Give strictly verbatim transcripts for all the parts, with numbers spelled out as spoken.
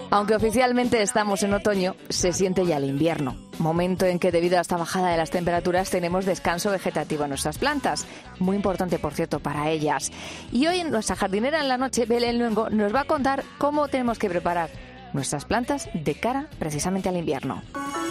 Aunque oficialmente estamos en otoño, se siente ya el invierno, momento en que debido a esta bajada de las temperaturas tenemos descanso vegetativo en nuestras plantas, muy importante por cierto para ellas. Y hoy en nuestra jardinera en la noche, Belén Luengo nos va a contar cómo tenemos que preparar nuestras plantas de cara precisamente al invierno.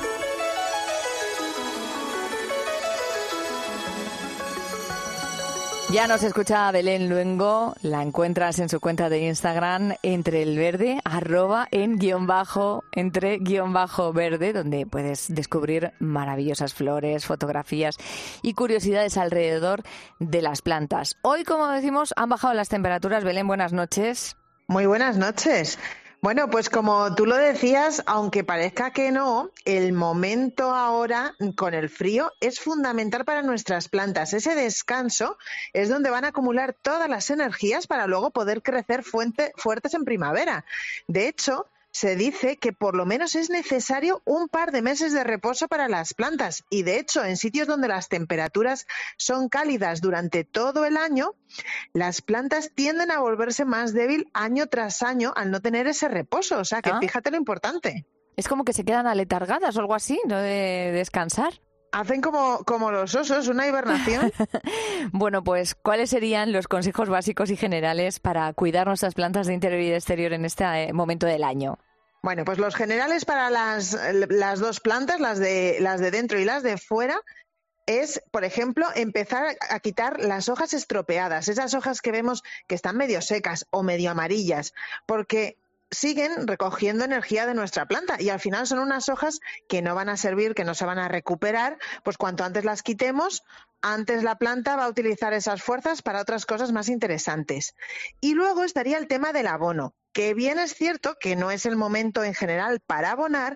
Ya nos escucha Belén Luengo, la encuentras en su cuenta de Instagram, entre el verde, arroba en guión bajo, entre guión bajo verde, donde puedes descubrir maravillosas flores, fotografías y curiosidades alrededor de las plantas. Hoy, como decimos, han bajado las temperaturas. Belén, buenas noches. Muy buenas noches. Bueno, pues como tú lo decías, aunque parezca que no, el momento ahora con el frío es fundamental para nuestras plantas. Ese descanso es donde van a acumular todas las energías para luego poder crecer fuente, fuertes en primavera. De hecho, se dice que por lo menos es necesario un par de meses de reposo para las plantas y, de hecho, en sitios donde las temperaturas son cálidas durante todo el año, las plantas tienden a volverse más débil año tras año al no tener ese reposo. O sea, que ¿Ah? Fíjate lo importante. Es como que se quedan aletargadas o algo así, ¿no? De descansar. Hacen como, como los osos, una hibernación. Bueno, pues, ¿cuáles serían los consejos básicos y generales para cuidar nuestras plantas de interior y de exterior en este momento del año? Bueno, pues los generales para las, las dos plantas, las de, las de dentro y las de fuera, es, por ejemplo, empezar a quitar las hojas estropeadas, esas hojas que vemos que están medio secas o medio amarillas, porque siguen recogiendo energía de nuestra planta y al final son unas hojas que no van a servir, que no se van a recuperar. Pues cuanto antes las quitemos, antes la planta va a utilizar esas fuerzas para otras cosas más interesantes. Y luego estaría el tema del abono, que bien es cierto que no es el momento en general para abonar,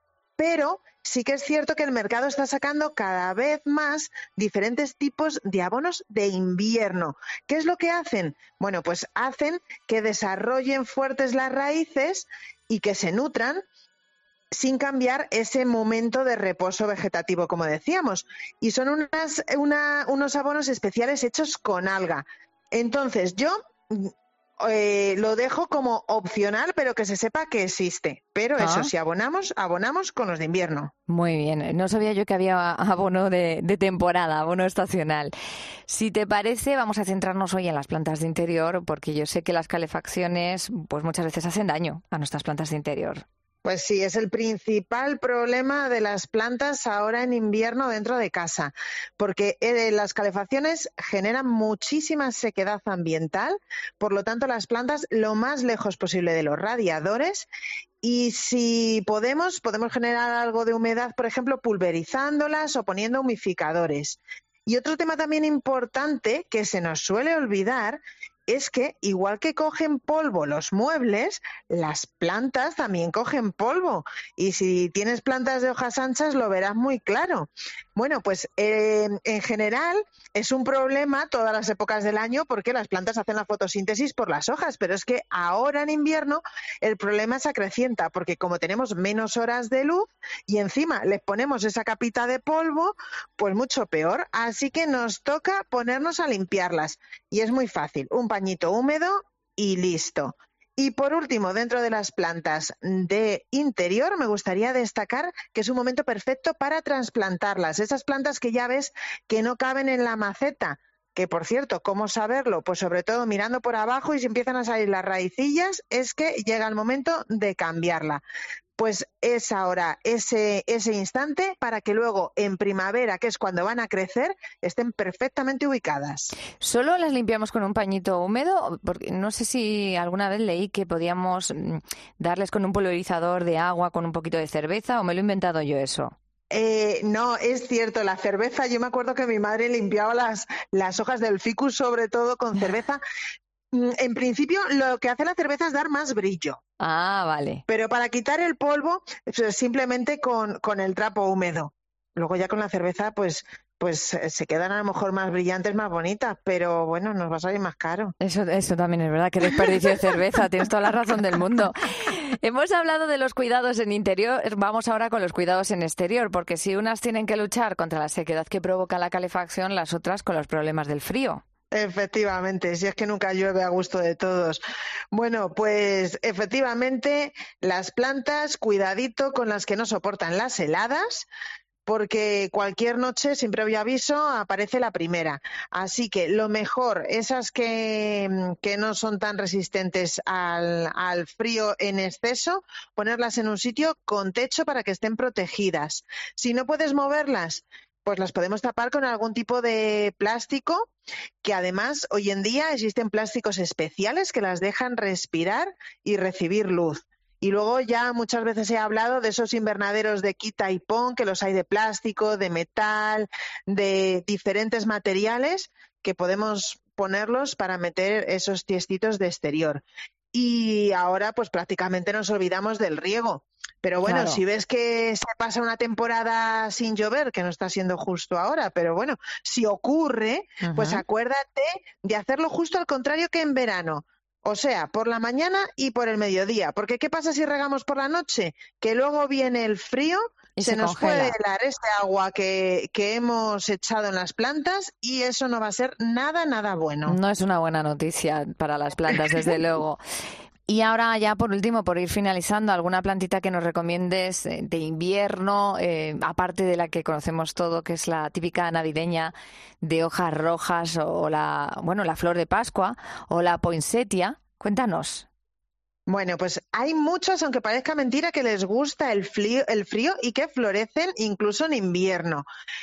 pero sí que es cierto que el mercado está sacando cada vez más diferentes tipos de abonos de invierno. ¿Qué es lo que hacen? Bueno, pues hacen que desarrollen fuertes las raíces y que se nutran sin cambiar ese momento de reposo vegetativo, como decíamos. Y son unas, una, unos abonos especiales hechos con alga. Entonces, yo Eh, lo dejo como opcional, pero que se sepa que existe. Pero ah. eso, si abonamos, abonamos con los de invierno. Muy bien. No sabía yo que había abono de, de temporada, abono estacional. Si te parece, vamos a centrarnos hoy en las plantas de interior, porque yo sé que las calefacciones pues muchas veces hacen daño a nuestras plantas de interior. Pues sí, es el principal problema de las plantas ahora en invierno dentro de casa, porque eh, las calefacciones generan muchísima sequedad ambiental, por lo tanto las plantas lo más lejos posible de los radiadores, y si podemos, podemos generar algo de humedad, por ejemplo, pulverizándolas o poniendo humificadores. Y otro tema también importante que se nos suele olvidar es que, igual que cogen polvo los muebles, las plantas también cogen polvo. Y si tienes plantas de hojas anchas, lo verás muy claro. Bueno, pues eh, en general es un problema todas las épocas del año porque las plantas hacen la fotosíntesis por las hojas, pero es que ahora en invierno el problema se acrecienta porque como tenemos menos horas de luz y encima les ponemos esa capita de polvo, pues mucho peor. Así que nos toca ponernos a limpiarlas. Y es muy fácil, un pañito húmedo y listo. Y por último, dentro de las plantas de interior, me gustaría destacar que es un momento perfecto para trasplantarlas. Esas plantas que ya ves que no caben en la maceta, que por cierto, ¿cómo saberlo? Pues sobre todo mirando por abajo y si empiezan a salir las raicillas, es que llega el momento de cambiarla. Pues es ahora ese, ese instante para que luego en primavera, que es cuando van a crecer, estén perfectamente ubicadas. ¿Solo las limpiamos con un pañito húmedo? Porque no sé si alguna vez leí que podíamos darles con un pulverizador de agua con un poquito de cerveza, o me lo he inventado yo eso. Eh, no, es cierto, la cerveza, yo me acuerdo que mi madre limpiaba las, las hojas del ficus sobre todo con cerveza. En principio, lo que hace la cerveza es dar más brillo. Ah, vale. Pero para quitar el polvo, simplemente con, con el trapo húmedo. Luego ya con la cerveza, pues, pues se quedan a lo mejor más brillantes, más bonitas, pero bueno, nos va a salir más caro. Eso, eso también es verdad, que desperdicio de cerveza, tienes toda la razón del mundo. Hemos hablado de los cuidados en interior, vamos ahora con los cuidados en exterior, porque si unas tienen que luchar contra la sequedad que provoca la calefacción, las otras con los problemas del frío. Efectivamente, si es que nunca llueve a gusto de todos. Bueno, pues efectivamente las plantas, cuidadito con las que no soportan las heladas, porque cualquier noche, sin previo aviso, aparece la primera. Así que lo mejor, esas que, que no son tan resistentes al, al frío en exceso, ponerlas en un sitio con techo para que estén protegidas. Si no puedes moverlas, pues las podemos tapar con algún tipo de plástico, que además hoy en día existen plásticos especiales que las dejan respirar y recibir luz. Y luego ya muchas veces he hablado de esos invernaderos de quita y pon, que los hay de plástico, de metal, de diferentes materiales, que podemos ponerlos para meter esos tiestitos de exterior. Y ahora pues prácticamente nos olvidamos del riego. Pero bueno, Claro. si ves que se pasa una temporada sin llover, que no está siendo justo ahora, pero bueno, si ocurre, pues Ujú. acuérdate de hacerlo justo al contrario que en verano. O sea, por la mañana y por el mediodía. Porque ¿qué pasa si regamos por la noche? Que luego viene el frío, Y se se nos puede congela. helar este agua que, que hemos echado en las plantas y eso no va a ser nada, nada bueno. No es una buena noticia para las plantas, desde luego. Y ahora ya por último, por ir finalizando, ¿alguna plantita que nos recomiendes eh, de invierno, eh, aparte de la que conocemos todo, que es la típica navideña de hojas rojas o la, bueno, la flor de Pascua o la poinsettia? Cuéntanos. Bueno, pues hay muchos, aunque parezca mentira, que les gusta el frío, el frío y que florecen incluso en invierno.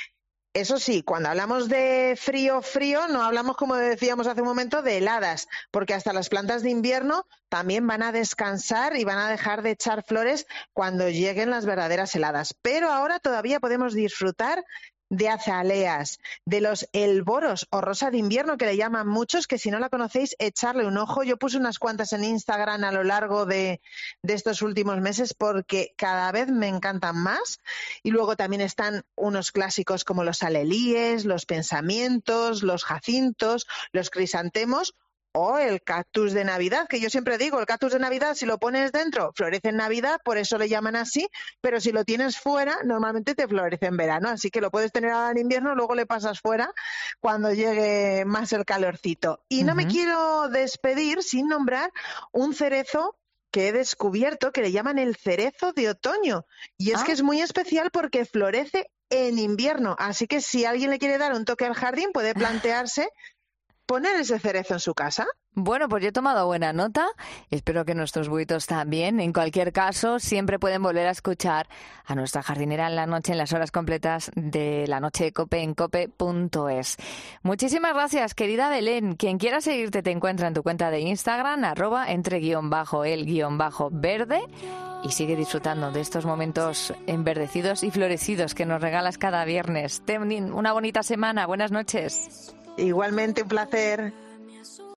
Eso sí, cuando hablamos de frío, frío, no hablamos, como decíamos hace un momento, de heladas, porque hasta las plantas de invierno también van a descansar y van a dejar de echar flores cuando lleguen las verdaderas heladas. Pero ahora todavía podemos disfrutar de azaleas, de los elboros o rosa de invierno, que le llaman muchos, que si no la conocéis, echarle un ojo. Yo puse unas cuantas en Instagram a lo largo de, de estos últimos meses porque cada vez me encantan más. Y luego también están unos clásicos como los alelíes, los pensamientos, los jacintos, los crisantemos o el cactus de Navidad, que yo siempre digo, el cactus de Navidad, si lo pones dentro, florece en Navidad, por eso le llaman así, pero si lo tienes fuera, normalmente te florece en verano, así que lo puedes tener ahora en invierno, luego le pasas fuera cuando llegue más el calorcito. Y no me Ujú. quiero despedir sin nombrar un cerezo que he descubierto que le llaman el cerezo de otoño. Y es que Ah, es muy especial porque florece en invierno. Así que si alguien le quiere dar un toque al jardín, puede plantearse poner ese cerezo en su casa. bueno, pues yo he tomado buena nota. Espero que nuestros buitos también. En cualquier caso, siempre pueden volver a escuchar a nuestra jardinera en la noche, en las horas completas de la noche de COPE en cope punto es. Muchísimas gracias, querida Belén. Quien quiera seguirte te encuentra en tu cuenta de Instagram, arroba entre guión bajo el guión bajo verde. Y sigue disfrutando de estos momentos enverdecidos y florecidos que nos regalas cada viernes. Ten una bonita semana. Buenas noches. Igualmente un placer.